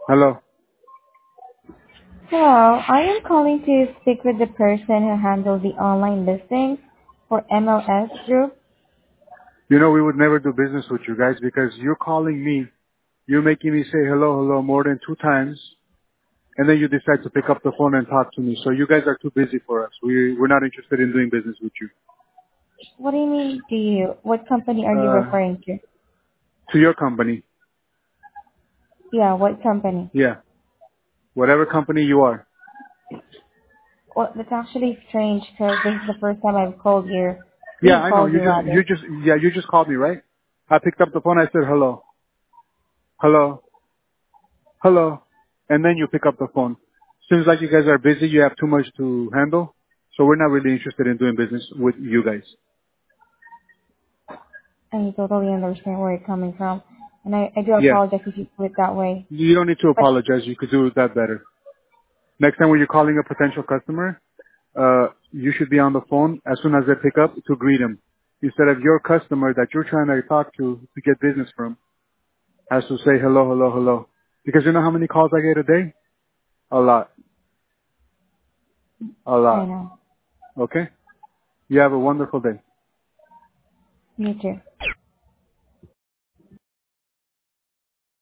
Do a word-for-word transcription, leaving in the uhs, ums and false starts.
Hello. Hello, I am calling to speak with the person who handles the online listings for M L S Group. You know, we would never do business with you guys because you're calling me, you're making me say hello, hello more than two times, and then you decide to pick up the phone and talk to me. So you guys are too busy for us. We, we're not interested in doing business with you. What do you mean, do you? What company are you Uh, referring to? to your company. Yeah, what company? Yeah. Whatever company you are. Well, that's actually strange because this is the first time I've called you. Yeah, We've I know. called You you just, rather. you just, yeah, you just called me, right? I picked up the phone. I said hello, hello, hello. And then you pick up the phone. Seems like you guys are busy. You have too much to handle. So we're not really interested in doing business with you guys. I totally understand where you're coming from. And I, I do Yeah. apologize if you put it that way. You don't need to But apologize. You could do that better. Next time when you're calling a potential customer, uh, you should be on the phone as soon as they pick up to greet them. Instead of your customer that you're trying to talk to to get business from has to say hello, hello, hello. Because you know how many calls I get a day? A lot. A I lot. know. Okay? You have a wonderful day. You too.